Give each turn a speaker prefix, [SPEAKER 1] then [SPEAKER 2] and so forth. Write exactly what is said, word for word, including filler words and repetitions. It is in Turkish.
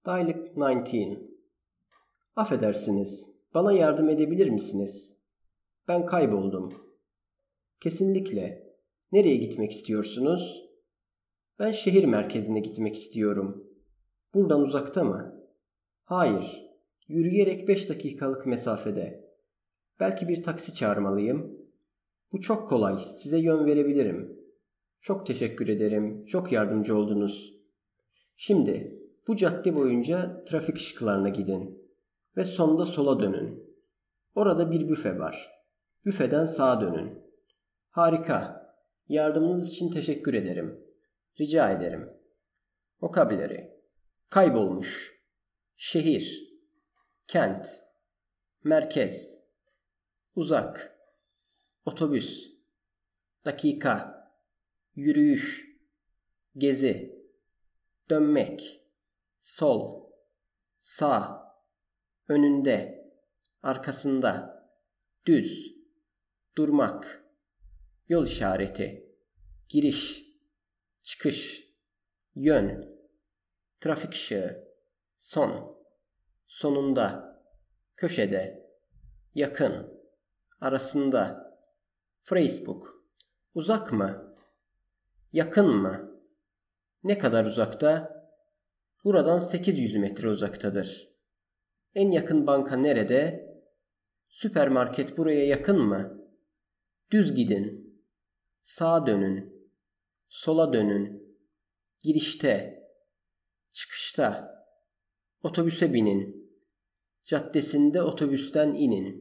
[SPEAKER 1] Dialect on dokuz. Affedersiniz, bana yardım edebilir misiniz? Ben kayboldum. Kesinlikle. Nereye gitmek istiyorsunuz? Ben şehir merkezine gitmek istiyorum. Buradan uzakta mı? Hayır, yürüyerek beş dakikalık mesafede. Belki bir taksi çağırmalıyım. Bu çok kolay, size yön verebilirim. Çok teşekkür ederim, çok yardımcı oldunuz. Şimdi bu cadde boyunca trafik ışıklarına gidin ve sonunda sola dönün. Orada bir büfe var. Büfeden sağa dönün. Harika. Yardımınız için teşekkür ederim. Rica ederim. Vocabulary. Kaybolmuş. Şehir. Kent. Merkez. Uzak. Otobüs. Dakika. Yürüyüş. Gezi. Dönmek. Sol. Sağ. Önünde. Arkasında. Düz. Durmak. Yol işareti. Giriş. Çıkış. Yön. Trafik ışığı. Son. Sonunda. Köşede. Yakın. Arasında. Facebook. Uzak mı? Yakın mı? Ne kadar uzakta? Buradan sekiz yüz metre uzaktadır. En yakın banka nerede? Süpermarket buraya yakın mı? Düz gidin. Sağa dönün. Sola dönün. Girişte. Çıkışta. Otobüse binin. Caddesinde otobüsten inin.